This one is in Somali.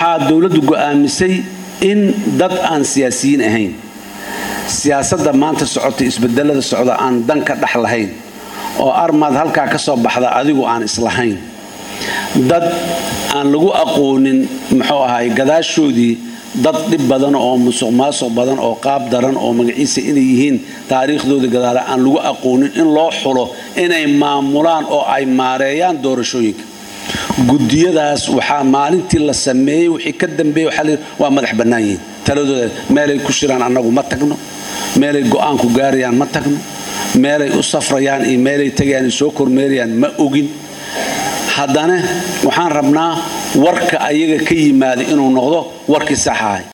waxaa dawladdu go'aamisay in dad aan siyaasiyiin ahayn siyaasadda maanta socota isbedelada socda aan dan ka dhax lahayn oo armad halka ka soo baxda adigu aan islahayn dad aan lagu aqoonin muxuu ahaay gadaashoodii dad dib badan oo musuqmaasuq badan oo qaab daran oo magaciisa inay yihiin taariikhdooda gadaala aan lagu aqoonin in loo xulo inay maamulaan oo ay maareeyaan doorashooyinka gudiyadaas waxaa maalintii la sameeyay wixii ka dambeeyay waa madax bannaan yihiin taladooda meelay ku shiraan annagu ma tagno meelay go'aan ku gaarayaan ma tagno meelay u safrayaan iyo meelay tagayaan soo kormeerayaan ma ogin haddana waxaan rabnaa warka ayaga ka yimaada inuu noqdo warkii sax ah